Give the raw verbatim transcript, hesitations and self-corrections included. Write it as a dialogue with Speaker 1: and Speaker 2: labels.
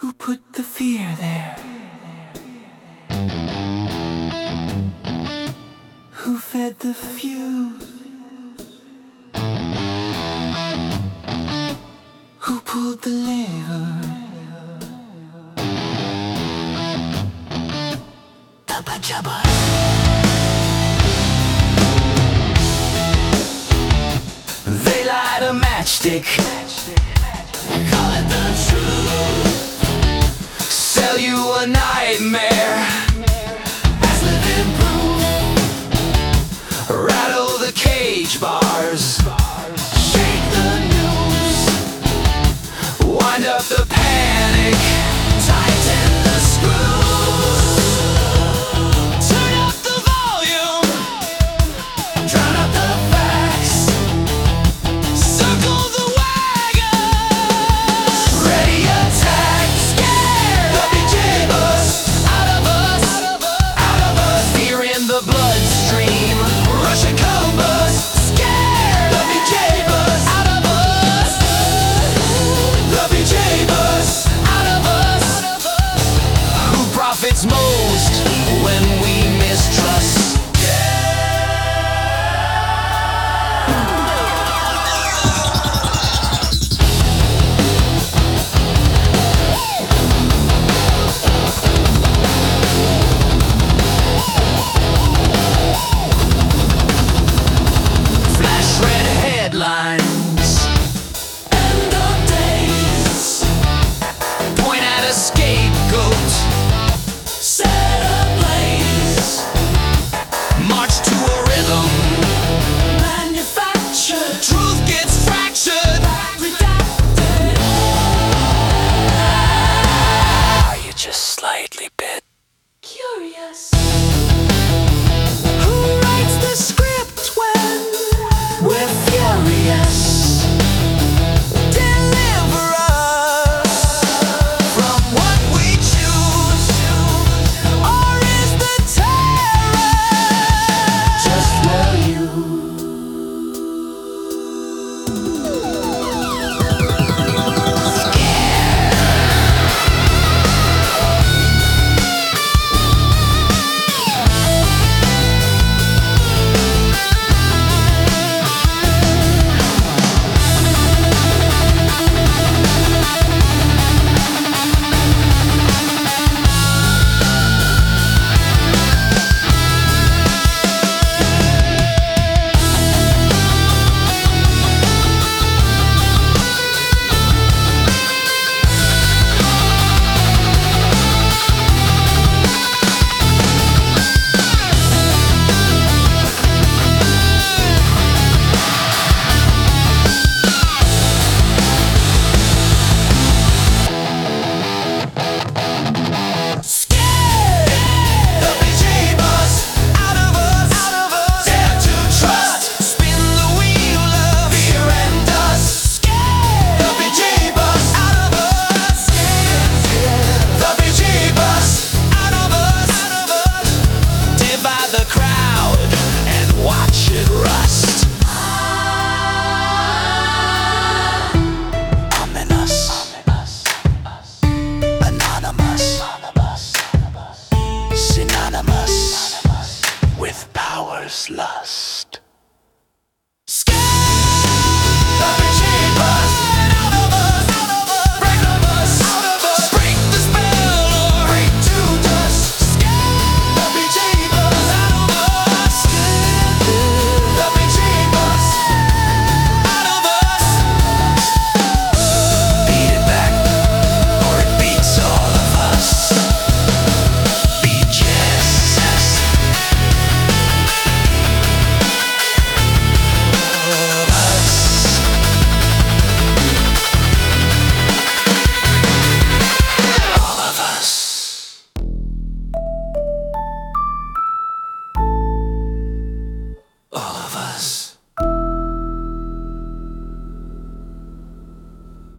Speaker 1: Who put the fear there? Who fed the fuse? Who pulled the lever? Tubba jubba. They light a matchstick, call it the truth, sell you a nightmare as living proof. Rattle the cage bars, shake the news, wind up the panic, tighten the screws, turn up the volume, drown out the facts, circle the wagons, ready attack, scare the bejeebus out of us, out of us, fear in the bloodstream, Russian combust, scare the bejeebus out of us, the bejeebus out of us. Who profits most when we mistrust? Flash red headlines, end of days, point at escape.